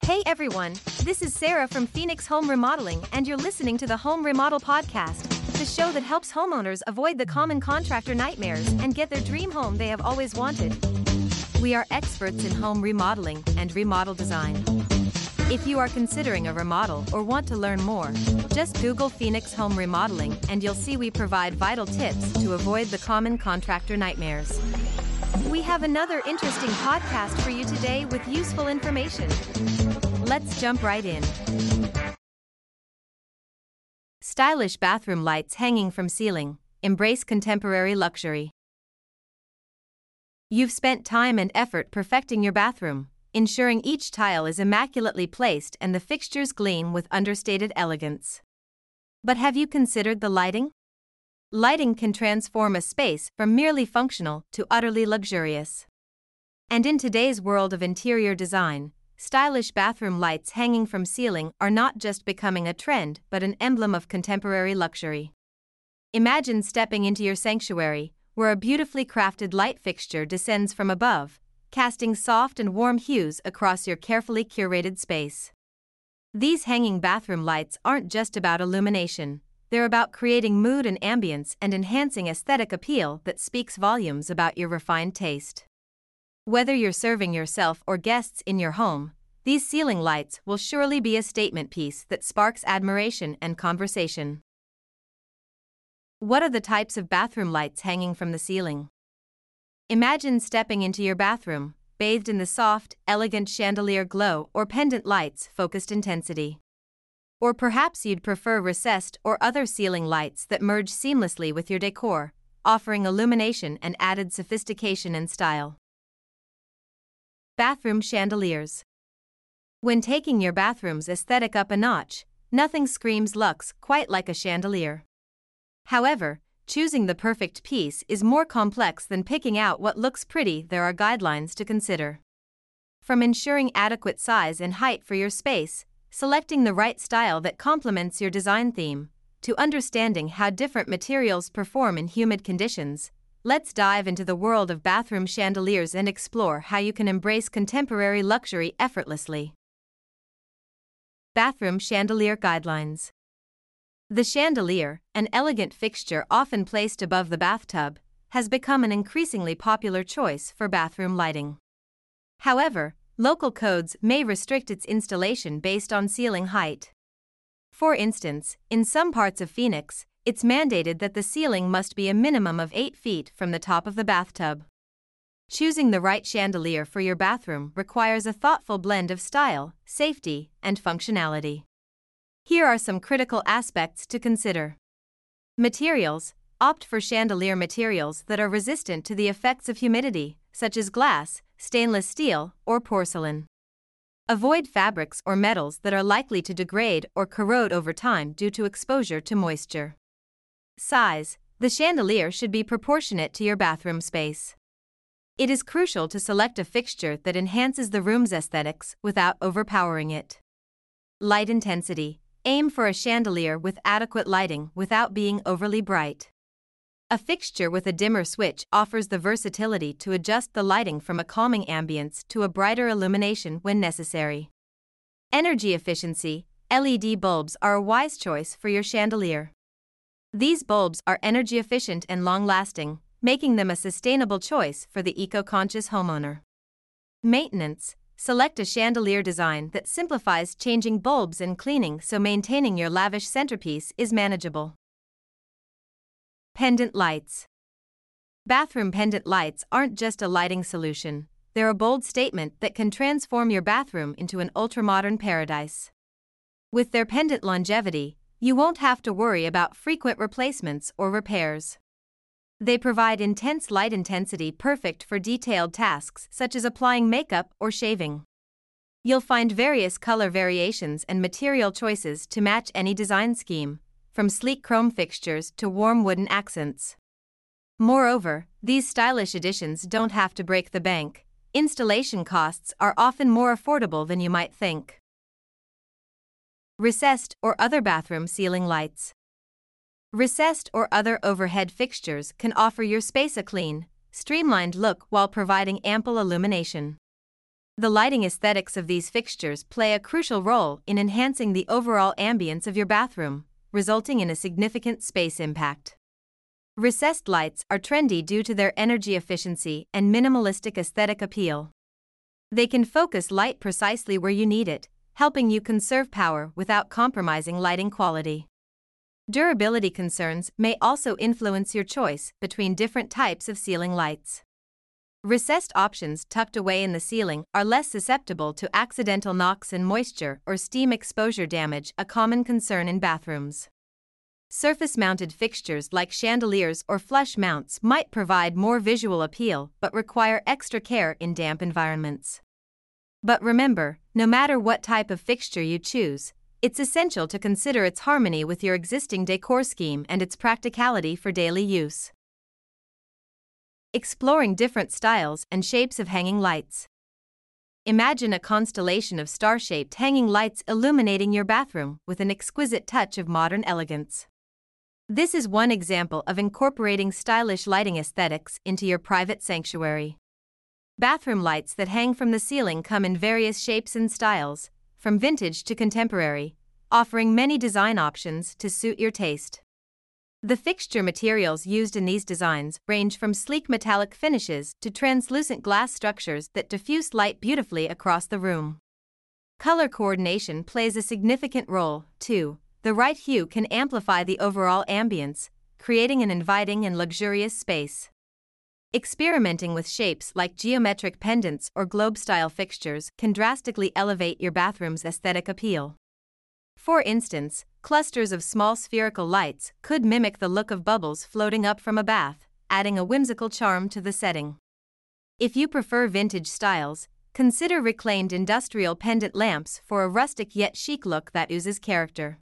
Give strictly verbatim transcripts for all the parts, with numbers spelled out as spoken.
Hey everyone, this is Sarah from Phoenix Home Remodeling, and you're listening to the Home Remodel Podcast, the show that helps homeowners avoid the common contractor nightmares and get their dream home they have always wanted. We are experts in home remodeling and remodel design. If you are considering a remodel or want to learn more, just Google Phoenix Home Remodeling and you'll see we provide vital tips to avoid the common contractor nightmares. We have another interesting podcast for you today with useful information. Let's jump right in. Stylish bathroom lights hanging from ceiling. Embrace contemporary luxury. You've spent time and effort perfecting your bathroom, ensuring each tile is immaculately placed and the fixtures gleam with understated elegance. But have you considered the lighting? Lighting can transform a space from merely functional to utterly luxurious. And in today's world of interior design, stylish bathroom lights hanging from ceiling are not just becoming a trend but an emblem of contemporary luxury. Imagine stepping into your sanctuary, where a beautifully crafted light fixture descends from above, casting soft and warm hues across your carefully curated space. These hanging bathroom lights aren't just about illumination. They're about creating mood and ambience and enhancing aesthetic appeal that speaks volumes about your refined taste. Whether you're serving yourself or guests in your home, these ceiling lights will surely be a statement piece that sparks admiration and conversation. What are the types of bathroom lights hanging from the ceiling? Imagine stepping into your bathroom, bathed in the soft, elegant chandelier glow or pendant lights focused intensity. Or perhaps you'd prefer recessed or other ceiling lights that merge seamlessly with your decor, offering illumination and added sophistication and style. Bathroom chandeliers. When taking your bathroom's aesthetic up a notch, nothing screams luxe quite like a chandelier. However, choosing the perfect piece is more complex than picking out what looks pretty. There are guidelines to consider. From ensuring adequate size and height for your space, selecting the right style that complements your design theme, to understanding how different materials perform in humid conditions, let's dive into the world of bathroom chandeliers and explore how you can embrace contemporary luxury effortlessly. Bathroom chandelier guidelines. The chandelier, an elegant fixture often placed above the bathtub, has become an increasingly popular choice for bathroom lighting. However, local codes may restrict its installation based on ceiling height. For instance, in some parts of Phoenix, it's mandated that the ceiling must be a minimum of eight feet from the top of the bathtub. Choosing the right chandelier for your bathroom requires a thoughtful blend of style, safety, and functionality. Here are some critical aspects to consider. Materials. Opt for chandelier materials that are resistant to the effects of humidity, such as glass, stainless steel, or porcelain. Avoid fabrics or metals that are likely to degrade or corrode over time due to exposure to moisture. Size. The chandelier should be proportionate to your bathroom space. It is crucial to select a fixture that enhances the room's aesthetics without overpowering it. Light intensity. Aim for a chandelier with adequate lighting without being overly bright. A fixture with a dimmer switch offers the versatility to adjust the lighting from a calming ambience to a brighter illumination when necessary. Energy efficiency. L E D bulbs are a wise choice for your chandelier. These bulbs are energy efficient and long-lasting, making them a sustainable choice for the eco-conscious homeowner. Maintenance. Select a chandelier design that simplifies changing bulbs and cleaning so maintaining your lavish centerpiece is manageable. Pendant lights. Bathroom pendant lights aren't just a lighting solution, they're a bold statement that can transform your bathroom into an ultramodern paradise. With their pendant longevity, you won't have to worry about frequent replacements or repairs. They provide intense light intensity perfect for detailed tasks such as applying makeup or shaving. You'll find various color variations and material choices to match any design scheme, from sleek chrome fixtures to warm wooden accents. Moreover, these stylish additions don't have to break the bank. Installation costs are often more affordable than you might think. Recessed or other bathroom ceiling lights. Recessed or other overhead fixtures can offer your space a clean, streamlined look while providing ample illumination. The lighting aesthetics of these fixtures play a crucial role in enhancing the overall ambience of your bathroom, resulting in a significant space impact. Recessed lights are trendy due to their energy efficiency and minimalistic aesthetic appeal. They can focus light precisely where you need it, helping you conserve power without compromising lighting quality. Durability concerns may also influence your choice between different types of ceiling lights. Recessed options tucked away in the ceiling are less susceptible to accidental knocks and moisture or steam exposure damage, a common concern in bathrooms. Surface-mounted fixtures like chandeliers or flush mounts might provide more visual appeal but require extra care in damp environments. But remember, no matter what type of fixture you choose, it's essential to consider its harmony with your existing decor scheme and its practicality for daily use. Exploring different styles and shapes of hanging lights. Imagine a constellation of star-shaped hanging lights illuminating your bathroom with an exquisite touch of modern elegance. This is one example of incorporating stylish lighting aesthetics into your private sanctuary. Bathroom lights that hang from the ceiling come in various shapes and styles, from vintage to contemporary, offering many design options to suit your taste. The fixture materials used in these designs range from sleek metallic finishes to translucent glass structures that diffuse light beautifully across the room. Color coordination plays a significant role, too. The right hue can amplify the overall ambience, creating an inviting and luxurious space. Experimenting with shapes like geometric pendants or globe-style fixtures can drastically elevate your bathroom's aesthetic appeal. For instance, clusters of small spherical lights could mimic the look of bubbles floating up from a bath, adding a whimsical charm to the setting. If you prefer vintage styles, consider reclaimed industrial pendant lamps for a rustic yet chic look that oozes character.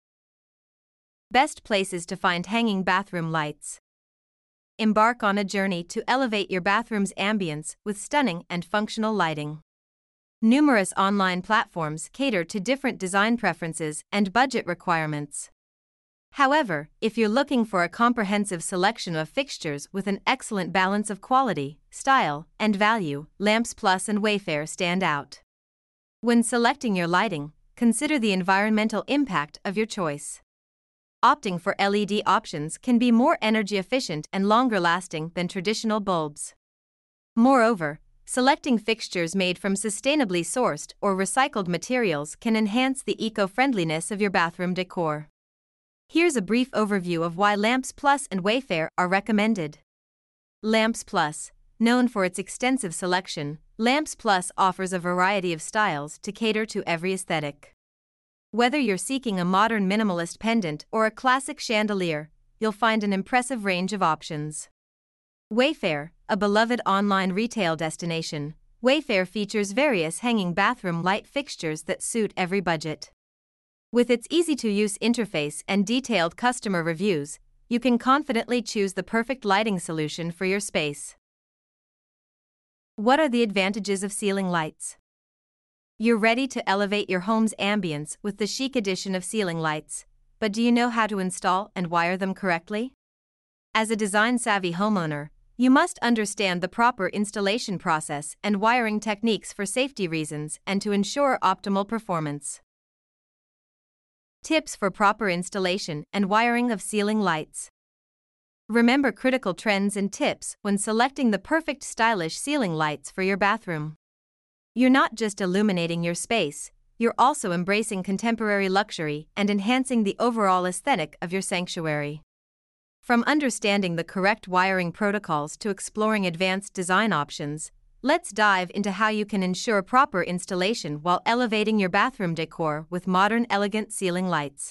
Best places to find hanging bathroom lights. Embark on a journey to elevate your bathroom's ambience with stunning and functional lighting. Numerous online platforms cater to different design preferences and budget requirements. However, if you're looking for a comprehensive selection of fixtures with an excellent balance of quality, style, and value, Lamps Plus and Wayfair stand out. When selecting your lighting, consider the environmental impact of your choice. Opting for L E D options can be more energy efficient and longer lasting than traditional bulbs. Moreover, selecting fixtures made from sustainably sourced or recycled materials can enhance the eco-friendliness of your bathroom decor. Here's a brief overview of why Lamps Plus and Wayfair are recommended. Lamps Plus. Known for its extensive selection, Lamps Plus offers a variety of styles to cater to every aesthetic. Whether you're seeking a modern minimalist pendant or a classic chandelier, you'll find an impressive range of options. Wayfair, a beloved online retail destination, Wayfair features various hanging bathroom light fixtures that suit every budget. With its easy-to-use interface and detailed customer reviews, you can confidently choose the perfect lighting solution for your space. What are the advantages of ceiling lights? You're ready to elevate your home's ambience with the chic addition of ceiling lights, but do you know how to install and wire them correctly? As a design-savvy homeowner, you must understand the proper installation process and wiring techniques for safety reasons and to ensure optimal performance. Tips for proper installation and wiring of ceiling lights. Remember critical trends and tips when selecting the perfect stylish ceiling lights for your bathroom. You're not just illuminating your space, you're also embracing contemporary luxury and enhancing the overall aesthetic of your sanctuary. From understanding the correct wiring protocols to exploring advanced design options, let's dive into how you can ensure proper installation while elevating your bathroom decor with modern, elegant ceiling lights.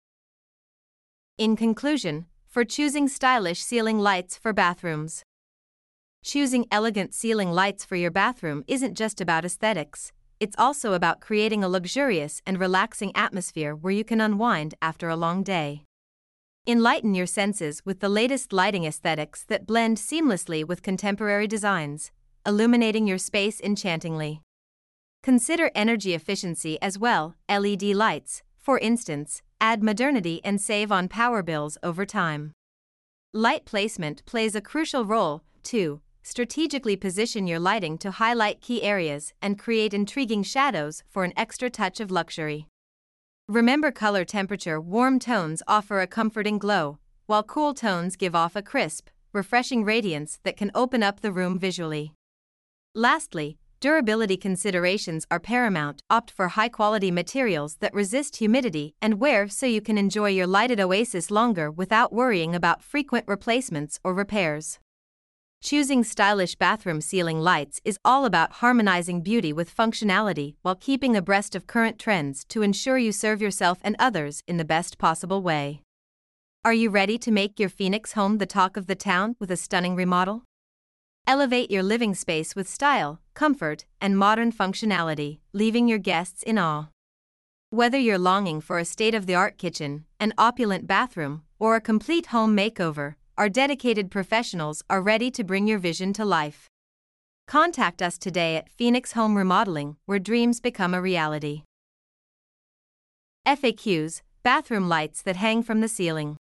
In conclusion, for choosing stylish ceiling lights for bathrooms. Choosing elegant ceiling lights for your bathroom isn't just about aesthetics, it's also about creating a luxurious and relaxing atmosphere where you can unwind after a long day. Enlighten your senses with the latest lighting aesthetics that blend seamlessly with contemporary designs, illuminating your space enchantingly. Consider energy efficiency as well. L E D lights, for instance, add modernity and save on power bills over time. Light placement plays a crucial role, too. strategically position your lighting to highlight key areas and create intriguing shadows for an extra touch of luxury. Remember, color temperature: warm tones offer a comforting glow, while cool tones give off a crisp, refreshing radiance that can open up the room visually. Lastly, durability considerations are paramount. Opt for high-quality materials that resist humidity and wear so you can enjoy your lighted oasis longer without worrying about frequent replacements or repairs. Choosing stylish bathroom ceiling lights is all about harmonizing beauty with functionality while keeping abreast of current trends to ensure you serve yourself and others in the best possible way. Are you ready to make your Phoenix home the talk of the town with a stunning remodel? Elevate your living space with style, comfort, and modern functionality, leaving your guests in awe. Whether you're longing for a state-of-the-art kitchen, an opulent bathroom, or a complete home makeover, our dedicated professionals are ready to bring your vision to life. Contact us today at Phoenix Home Remodeling, where dreams become a reality. F A Qs: bathroom lights that hang from the ceiling.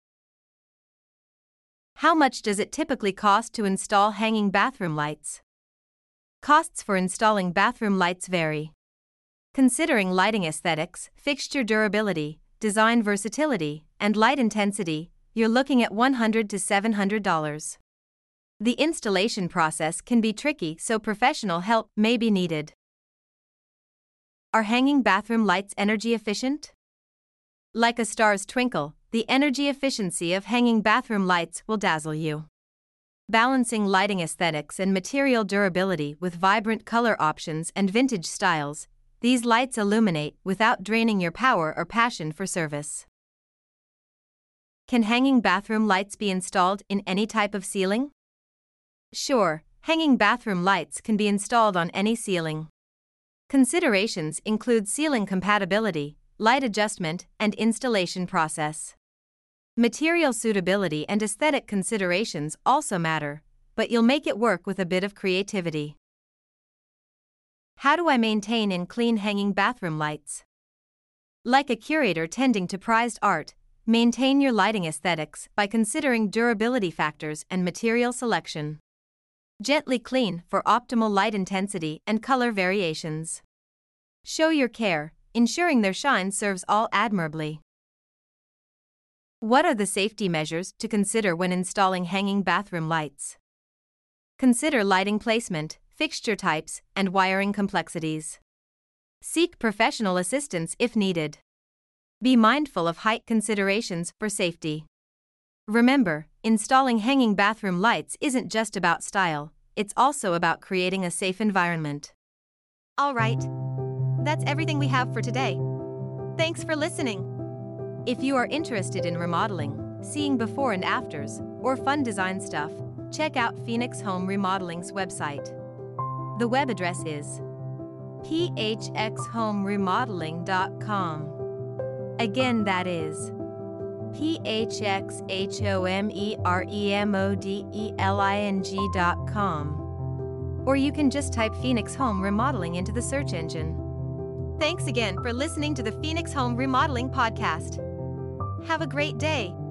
How much does it typically cost to install hanging bathroom lights? Costs for installing bathroom lights vary. Considering lighting aesthetics, fixture durability, design versatility, and light intensity, you're looking at one hundred to seven hundred dollars. The installation process can be tricky, so professional help may be needed. Are hanging bathroom lights energy efficient? Like a star's twinkle, the energy efficiency of hanging bathroom lights will dazzle you. Balancing lighting aesthetics and material durability with vibrant color options and vintage styles, these lights illuminate without draining your power or passion for service. Can hanging bathroom lights be installed in any type of ceiling? Sure, hanging bathroom lights can be installed on any ceiling. Considerations include ceiling compatibility, light adjustment, and installation process. Material suitability and aesthetic considerations also matter, but you'll make it work with a bit of creativity. How do I maintain and clean hanging bathroom lights? Like a curator tending to prized art, maintain your lighting aesthetics by considering durability factors and material selection. Gently clean for optimal light intensity and color variations. Show your care, ensuring their shine serves all admirably. What are the safety measures to consider when installing hanging bathroom lights? Consider lighting placement, fixture types, and wiring complexities. Seek professional assistance if needed. Be mindful of height considerations for safety. Remember, installing hanging bathroom lights isn't just about style, it's also about creating a safe environment. All right, that's everything we have for today. Thanks for listening. If you are interested in remodeling, seeing before and afters, or fun design stuff, check out Phoenix Home Remodeling's website. The web address is p h x home remodeling dot com. Again, that is p h x home remodeling dot com. Or you can just type Phoenix Home Remodeling into the search engine. Thanks again for listening to the Phoenix Home Remodeling Podcast. Have a great day.